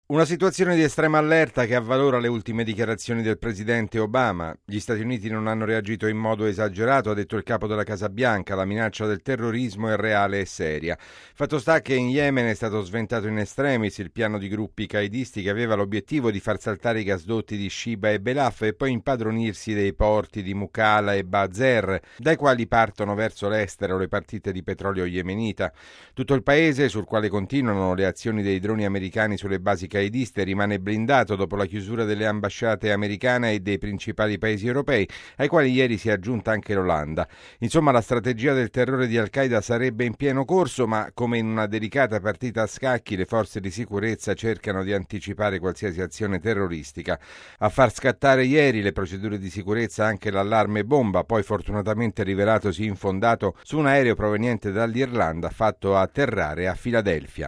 Una situazione di estrema allerta che avvalora le ultime dichiarazioni del presidente Obama. Gli Stati Uniti non hanno reagito in modo esagerato, ha detto il capo della Casa Bianca. La minaccia del terrorismo è reale e seria. Fatto sta che in Yemen è stato sventato in extremis il piano di gruppi qaidisti che aveva l'obiettivo di far saltare i gasdotti di Shiba e Belaf e poi impadronirsi dei porti di Mukalla e Bazer, dai quali partono verso l'estero le partite di petrolio yemenita. Tutto il paese, sul quale continuano le azioni dei droni americani sulle basi qaediste, rimane blindato dopo la chiusura delle ambasciate americane e dei principali paesi europei, ai quali ieri si è aggiunta anche l'Olanda. Insomma, la strategia del terrore di Al-Qaeda sarebbe in pieno corso, ma come in una delicata partita a scacchi, le forze di sicurezza cercano di anticipare qualsiasi azione terroristica. A far scattare ieri le procedure di sicurezza anche l'allarme bomba, poi fortunatamente rivelatosi infondato su un aereo proveniente dall'Irlanda fatto atterrare a Filadelfia.